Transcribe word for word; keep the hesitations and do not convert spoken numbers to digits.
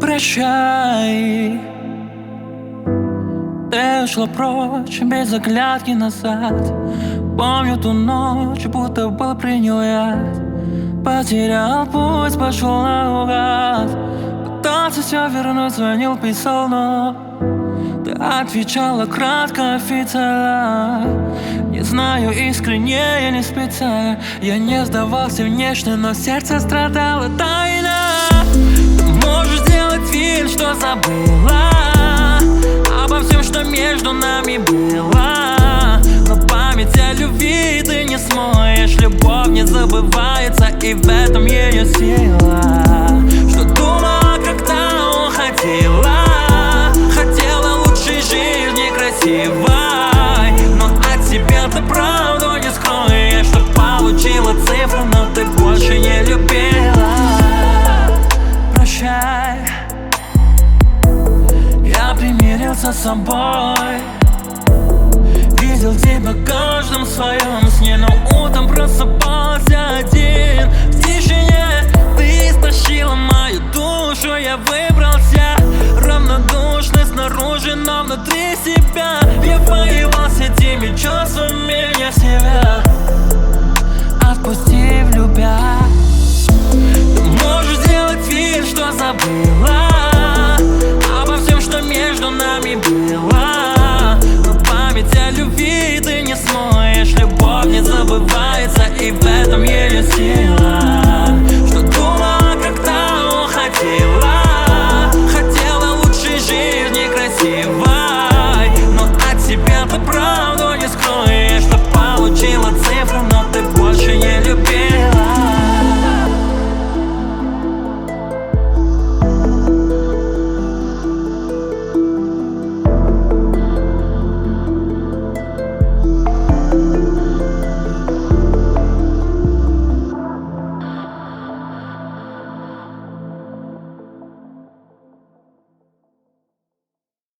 Прощай. Ты ушла прочь, без оглядки назад. Помню ту ночь, будто был принял яд. Потерял путь, пошел наугад. Пытался все вернуть, звонил, писал, но ты отвечала кратко, официально. Не знаю, искренне или специально. Я не сдавался внешне, но сердце страдало тайно. Ты можешь сделать вид, что забыла обо всем, что между нами было, но память о любви ты не смоешь. Любовь не забывается, и в этом ее сила. Что думала, когда уходила, хотела лучшей жизни красивой, но от себя ты правду не скроешь. Что получила цифру, но ты больше не любила. Прощай. Я примирился с собой, видел тебя каждым своем сне, но утром просыпался один. В тишине ты истощила мою душу. Я выбрался равнодушный снаружи, но внутри себя я воевал с этими чувствами, я себя отпустив, любя. Ты можешь сделать вид, что забыла